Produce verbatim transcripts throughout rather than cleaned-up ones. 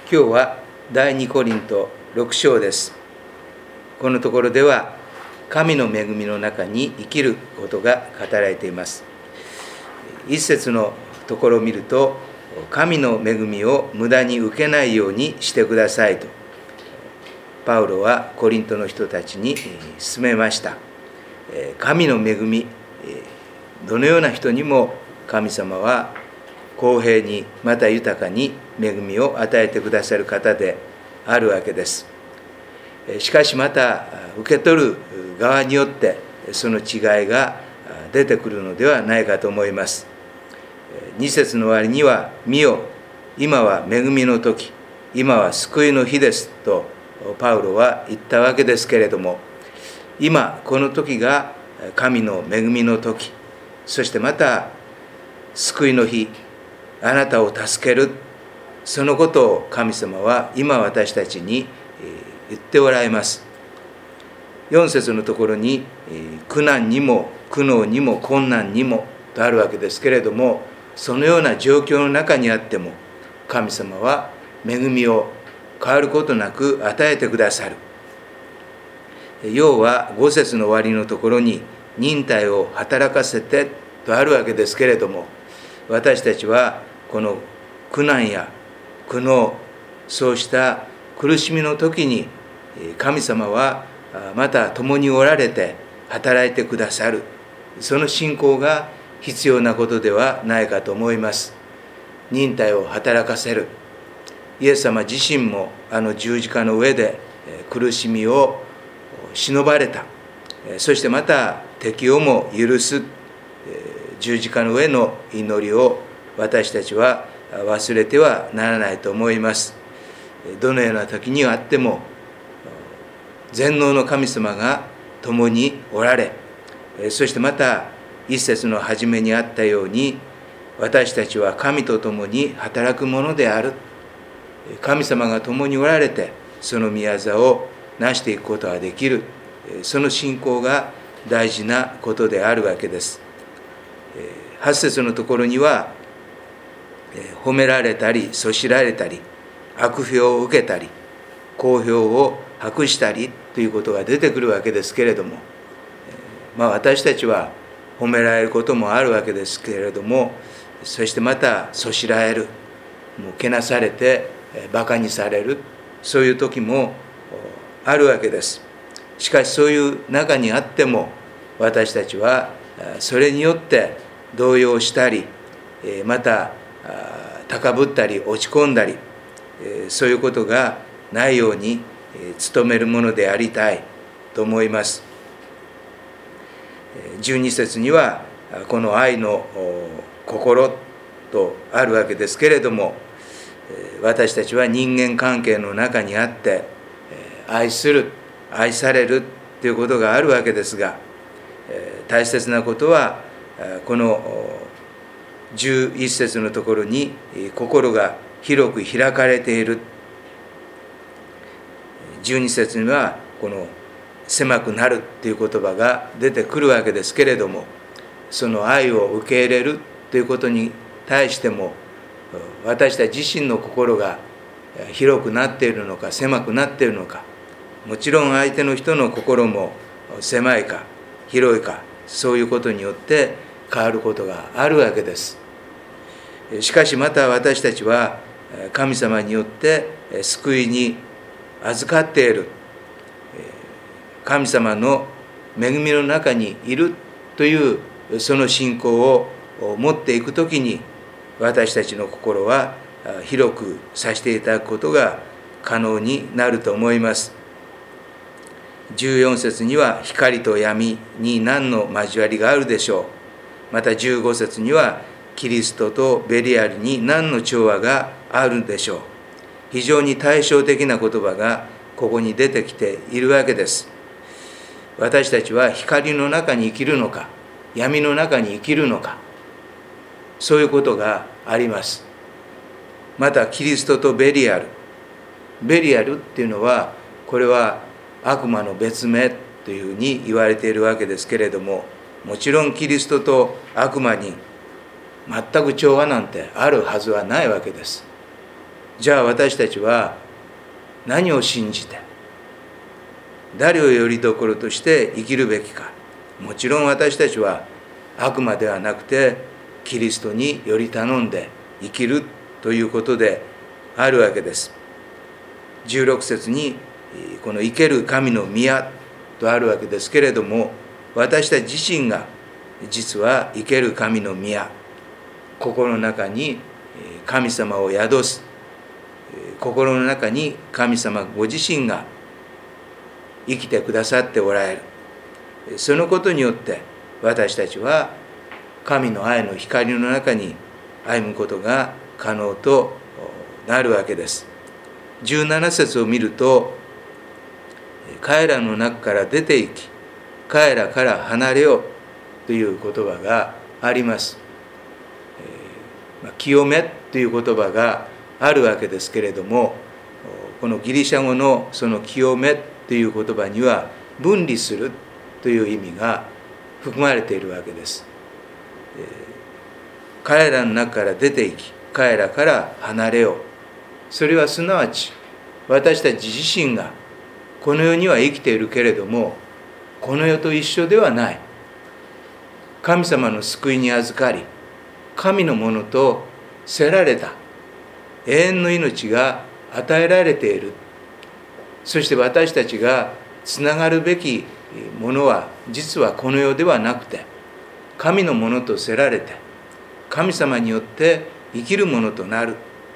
今日は第二コリントろく章です。このところでは神の恵みの中に生きることが語られています。一節のところを見ると、神の恵みを無駄に受けないようにしてくださいとパウロはコリントの人たちに勧めました。神の恵み、どのような人にも神様は公平にまた豊かに恵みを与えてくださる方であるわけです。しかしまた受け取る側によってその違いが出てくるのではないかと思います。に節の終わりには、見よ、今は恵みの時、今は救いの日ですとパウロは言ったわけですけれども、今この時が神の恵みの時、そしてまた救いの日、あなたを助ける、そのことを神様は今私たちに言っておられます。よん節のところに、苦難にも苦悩にも困難にもとあるわけですけれども、そのような状況の中にあっても神様は恵みを変わることなく与えてくださる。要はご節の終わりのところに、忍耐を働かせてとあるわけですけれども、私たちはこの苦難や苦悩、そうした苦しみの時に神様はまた共におられて働いてくださる、その信仰が必要なことではないかと思います。忍耐を働かせる。イエス様自身もあの十字架の上で苦しみを忍ばれた。そしてまた敵をも許す十字架の上の祈りを私たちは忘れてはならないと思います。どのような時にあっても全能の神様が共におられ、そしてまた一節の初めにあったように、私たちは神と共に働くものである。神様が共におられてその御業を成していくことができる、その信仰が大事なことであるわけです。はち節のところには、褒められたりそしられたり悪評を受けたり好評を博したりということが出てくるわけですけれども、まあ、私たちは褒められることもあるわけですけれども、そしてまたそしられる、もうけなされてバカにされる、そういう時もあるわけです。しかしそういう中にあっても私たちはそれによって動揺したり、また高ぶったり落ち込んだり、そういうことがないように努めるものでありたいと思います。じゅうに節にはこの愛の心とあるわけですけれども、私たちは人間関係の中にあって愛する、愛されるということがあるわけですが、大切なことはこのじゅういち節のところに、心が広く開かれている。じゅうに節にはこの狭くなるという言葉が出てくるわけですけれども、その愛を受け入れるということに対しても、私たち自身の心が広くなっているのか狭くなっているのか、もちろん相手の人の心も狭いか広いか、そういうことによって変わることがあるわけです。しかしまた私たちは神様によって救いに預かっている、神様の恵みの中にいるというその信仰を持っていくときに、私たちの心は広くさせていただくことが可能になると思います。じゅうよん節には、光と闇に何の交わりがあるでしょう。またじゅうご節には、キリストとベリアルに何の調和があるでしょう。非常に対照的な言葉がここに出てきているわけです。私たちは光の中に生きるのか闇の中に生きるのか、そういうことがあります。またキリストとベリアル、ベリアルっていうのは、これは悪魔の別名というふうに言われているわけですけれども、もちろんキリストと悪魔に全く調和なんてあるはずはないわけです。 じゃあ私たちは何を信じて、誰をよりどころとして生きるべきか。もちろん私たちは悪魔ではなくてキリストにより頼んで生きるということであるわけです。じゅうろく節にこの生ける神の宮とあるわけですけれども、私たち自身が実は生ける神の宮、心の中に神様を宿す、心の中に神様ご自身が生きてくださっておられる。そのことによって私たちは神の愛の光の中に歩むことが可能となるわけです。じゅうなな節を見ると、彼らの中から出て行き、彼らから離れようという言葉があります。えー、清めという言葉があるわけですけれども、このギリシャ語のその清めという言葉には分離するという意味が含まれているわけです。えー、彼らの中から出て行き、彼らから離れよう。それはすなわち私たち自身がこの世には生きているけれども、この世と一緒ではない。神様の救いに預かり、神のものとせられた永遠の命が与えられている。そして私たちがつながるべきものは実はこの世ではなくて、神のものとせられて神様によって生きるものとなる。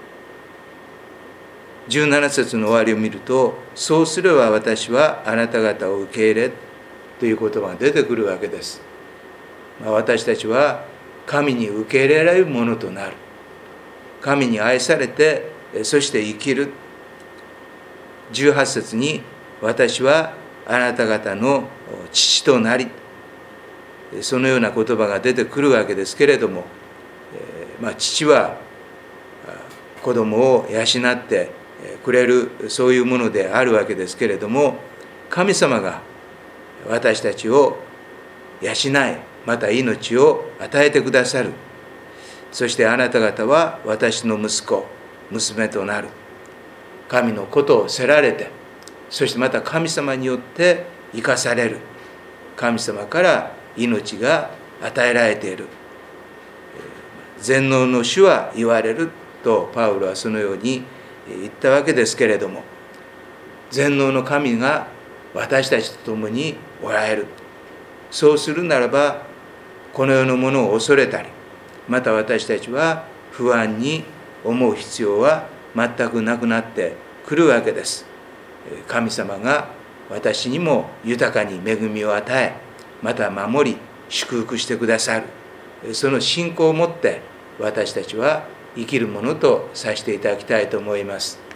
じゅうなな節の終わりを見ると、そうすれば私はあなた方を受け入れという言葉が出てくるわけです。まあ、私たちは神に受け入れられるものとなる。神に愛されて、そして生きる。じゅうはち節に、私はあなた方の父となり、そのような言葉が出てくるわけですけれども、まあ、父は子供を養ってくれる、そういうものであるわけですけれども、神様が私たちを養い、また命を与えてくださる。そしてあなた方は私の息子、娘となる。神のことをせられて、そしてまた神様によって生かされる。神様から命が与えられている。全能の主は言われるとパウロはそのように言ったわけですけれども、全能の神が私たちと共におられる。そうするならば、この世のものを恐れたり、また私たちは不安に思う必要は全くなくなってくるわけです。神様が私にも豊かに恵みを与え、また守り祝福してくださる。その信仰を持って私たちは生きるものとさせていただきたいと思います。